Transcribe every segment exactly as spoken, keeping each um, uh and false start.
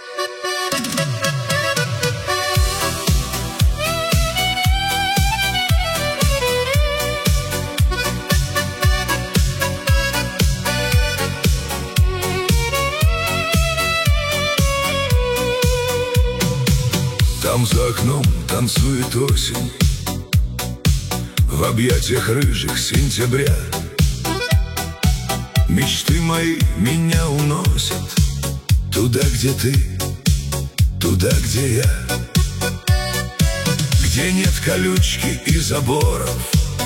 Там за окном танцует осень в объятиях рыжих сентября. Мечты мои меня уносят туда, где ты, туда, где я, где нет колючки и заборов,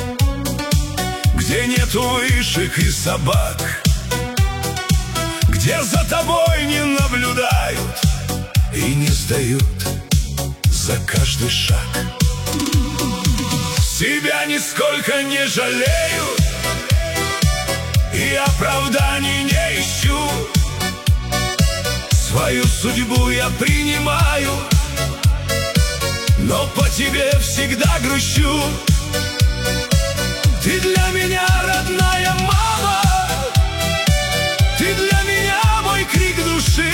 где нету вышек и собак, где за тобой не наблюдают и не сдают за каждый шаг. Себя нисколько не жалею и оправданий не ищу. Свою судьбу я принимаю, но по тебе всегда грущу. Ты для меня родная мама, ты для меня мой крик души.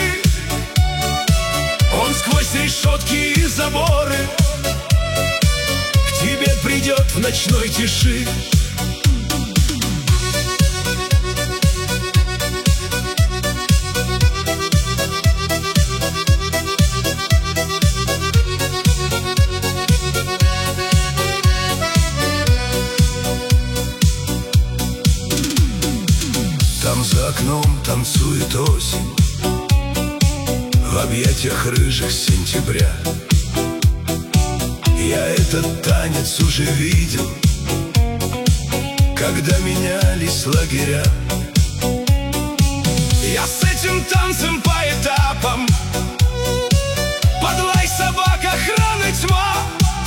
Он сквозь решетки и заборы к тебе придет в ночной тиши. Там за окном танцует осень в объятиях рыжих сентября. Я этот танец уже видел, когда менялись лагеря. Я с этим танцем по этапам, под лай собак, охраны тьма.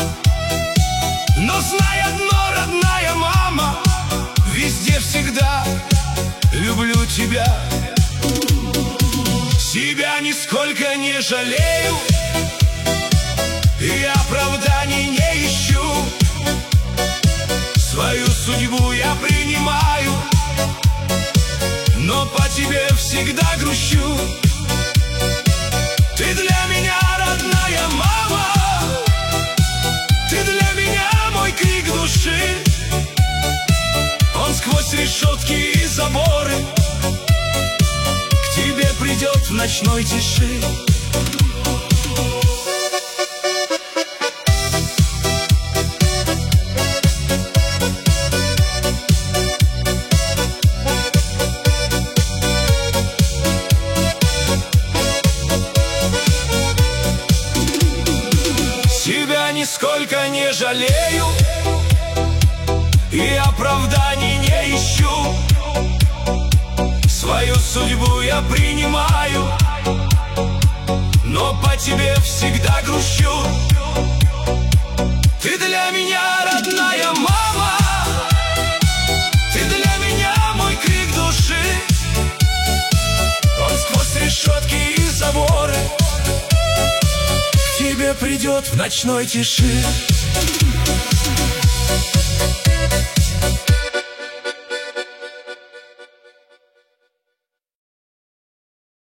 Но знай одно, родная мама, везде всегда люблю тебя. Себя нисколько не жалею и оправданий не ищу. Свою судьбу я принимаю, но по тебе всегда грущу. Ты для меня родная мама, ты для меня мой крик души. Он сквозь решетки и заборы к тебе придет в ночной тиши. Себя нисколько не жалею и оправданий не ищу. Свою судьбу я принимаю, но по тебе всегда грущу. Ты для меня родная мама, ты для меня мой крик души. Он сквозь решетки и заборы к тебе придет в ночной тиши.